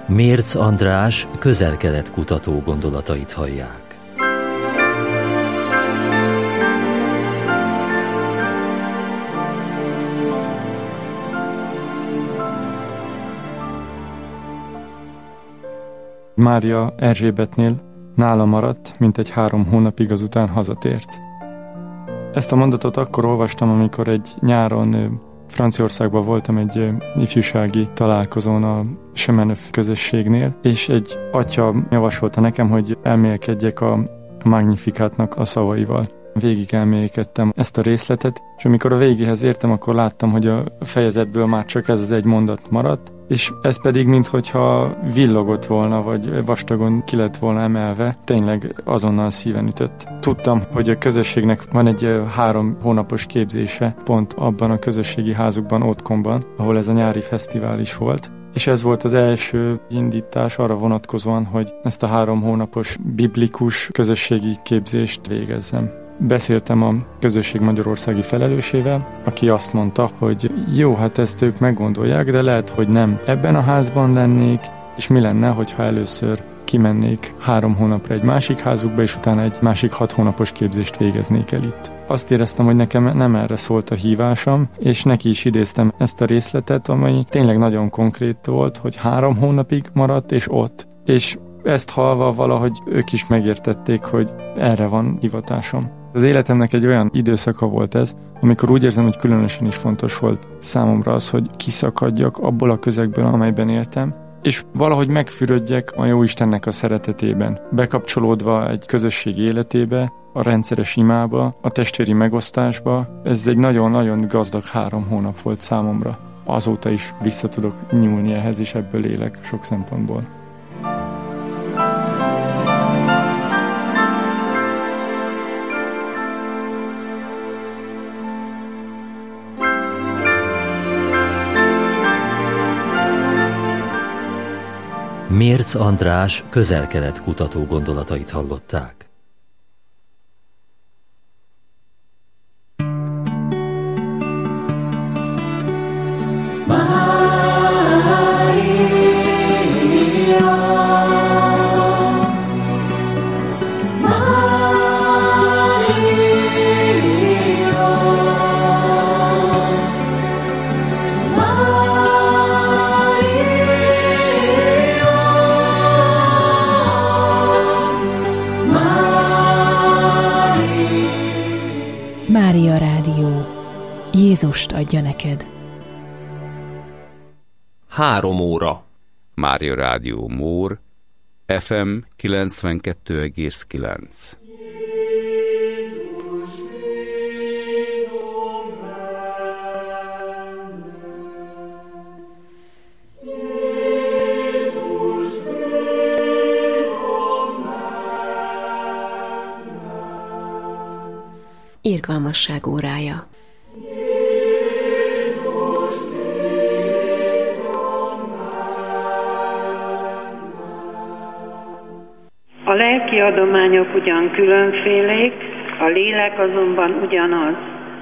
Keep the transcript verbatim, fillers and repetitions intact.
Mérc András közel-kelet kutató gondolatait hallják. Mária Erzsébetnél nála maradt, mintegy három hónapig, azután hazatért. Ezt a mondatot akkor olvastam, amikor egy nyáron Franciaországban voltam egy ifjúsági találkozón a Chemin-Neuf közösségnél, és egy atya javasolta nekem, hogy elmélkedjek a Magnificátnak a szavaival. Végig elmélkedtem ezt a részletet, és amikor a végéhez értem, akkor láttam, hogy a fejezetből már csak ez az egy mondat maradt, és ez pedig minthogyha villogott volna, vagy vastagon ki lett volna emelve, tényleg azonnal szíven ütött. Tudtam, hogy a közösségnek van egy három hónapos képzése, pont abban a közösségi házukban, Otthonban, ahol ez a nyári fesztivál is volt, és ez volt az első indítás arra vonatkozóan, hogy ezt a három hónapos biblikus közösségi képzést végezzem. Beszéltem a közösség magyarországi felelősével, aki azt mondta, hogy jó, hát ezt ők meggondolják, de lehet, hogy nem ebben a házban lennék, és mi lenne, hogyha először kimennék három hónapra egy másik házukba, és utána egy másik hat hónapos képzést végeznék el itt. Azt éreztem, hogy nekem nem erre szólt a hívásom, és neki is idéztem ezt a részletet, amely tényleg nagyon konkrét volt, hogy három hónapig maradt, és ott. És ezt hallva valahogy ők is megértették, hogy erre van hivatásom. Az életemnek egy olyan időszaka volt ez, amikor úgy érzem, hogy különösen is fontos volt számomra az, hogy kiszakadjak abból a közegből, amelyben éltem, és valahogy megfürödjek a Jóistennek a szeretetében, bekapcsolódva egy közösség életébe, a rendszeres imába, a testvéri megosztásba. Ez egy nagyon-nagyon gazdag három hónap volt számomra. Azóta is vissza tudok nyúlni ehhez, és ebből élek sok szempontból. Mérc András közel-kelet kutató gondolatait hallották. Mária Rádió. Jézust adja neked. Három óra. Mária Rádió Mór, ef em kilencvenkettő egész kilenc. Irgalmasság órája. A lelki adományok ugyan különfélék, a lélek azonban ugyanaz.